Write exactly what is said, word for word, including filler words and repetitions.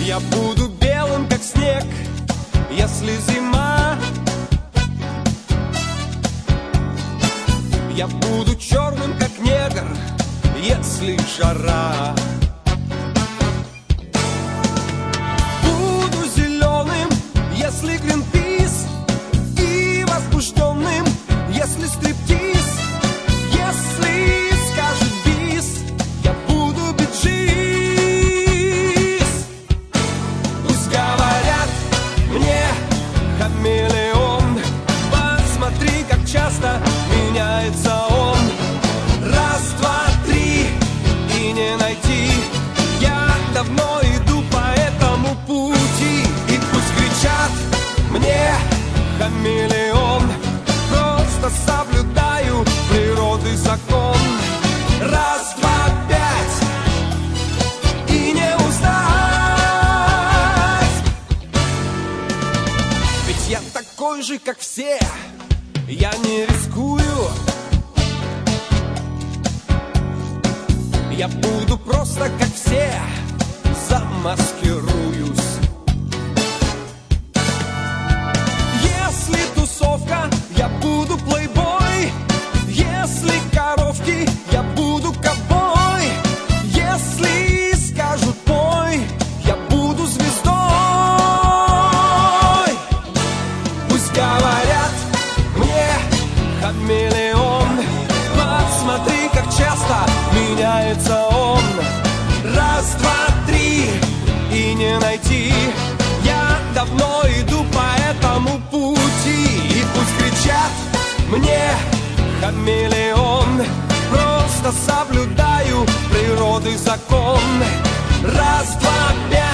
Я буду белым, как снег, если зима. Я буду черным, как негр, если жара. Буду зеленым, если Гринпис, и возбужденным, если стриптиз. Если скажет бис, я буду биджис. Пусть говорят мне хамелеон, посмотри, как часто меняется он. Раз, два, три, и не найти. Я давно иду по этому пути. И пусть кричат мне хамелеон, просто соблюдаю природы закон. Раз, два, пять, и не узнать. Ведь я такой же, как все, я не рискую. Я буду просто, как все, замаскируюсь. Если тусовка, я буду плейбой. Если коровки, я буду ковбой. Если скажут пой, я буду звездой. Пусть говорят мне хамелеон, посмотри, как часто меняется он. Раз, два, три, и не найти. Я давно иду по этому пути. И пусть кричат мне хамелеон, просто соблюдаю природы закон. Раз, два, пять.